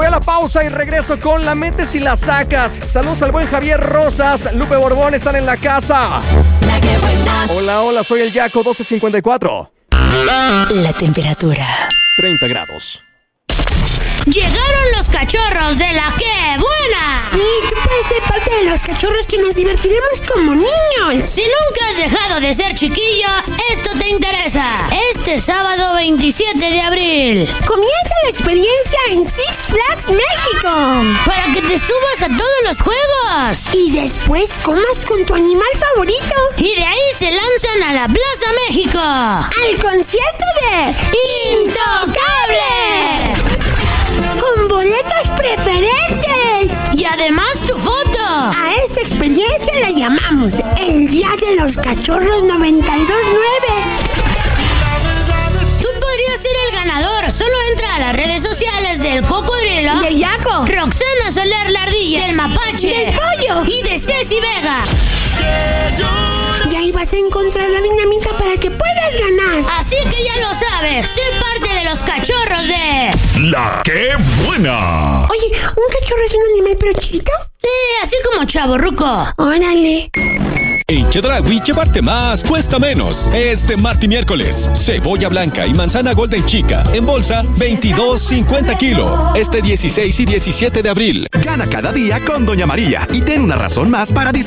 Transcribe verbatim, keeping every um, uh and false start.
Voy a la pausa y regreso con la metes y la sacas. Saludos al buen Javier Rosas. Lupe Borbón están en la casa. La que buena. Hola, hola, soy el Yaco doce cincuenta y cuatro. La temperatura. treinta grados. Llegaron los cachorros de la que buena. Sí, tú puedes ser parte de los cachorros que nos divertiremos como niños. Si nunca has dejado de ser chiquillo, esto te interesa. Este sábado veintisiete de abril Comienza la experiencia en Six Flags México. para que te subas a todos los juegos. Y después comas con tu animal favorito. Y de ahí se lanzan a la Plaza México. Al concierto de ¡Intocable! Con boletos preferentes. Y además tu foto. A esta experiencia la llamamos el Día de los Cachorros noventa y dos nueve. Tú podrías ser el ganador. Solo entra a las redes sociales del Cocodrilo, Del Yaco. Roxana Soler la Ardilla, del Mapache, Del Pollo. y de Ceci Vega. Y ahí vas a encontrar la dinámica para que puedas ganar. Así que ya lo sabes, sé parte de los cachorros de... La que buena. Oye, ¿un cachorro es un animal pero chiquito? Sí, así como chavorruco. Órale. En Chedraui llevarte más cuesta menos. Este martes y miércoles, cebolla blanca y manzana golden chica en bolsa veintidós cincuenta kilo. Este dieciséis y diecisiete de abril. Gana cada día con Doña María y ten una razón más para disfrutar.